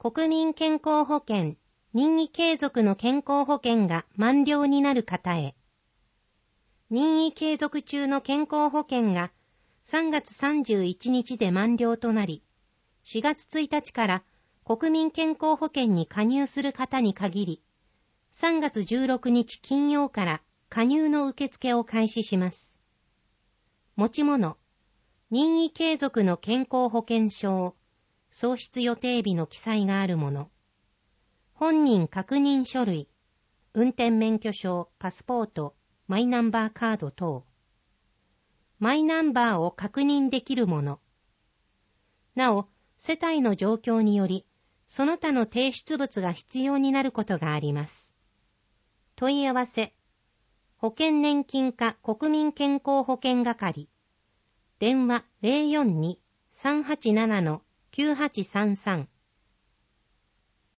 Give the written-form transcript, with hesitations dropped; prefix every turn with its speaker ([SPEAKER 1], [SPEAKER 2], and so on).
[SPEAKER 1] 国民健康保険、任意継続の健康保険が満了になる方へ。任意継続中の健康保険が3月31日で満了となり、4月1日から国民健康保険に加入する方に限り、3月16日金曜から加入の受付を開始します。持ち物、任意継続の健康保険証、創出予定日の記載があるもの、本人確認書類、運転免許証、パスポート、マイナンバーカード等、マイナンバーを確認できるもの。なお、世帯の状況により、その他の提出物が必要になることがあります。問い合わせ、保険年金課国民健康保険係、電話 042-387-9833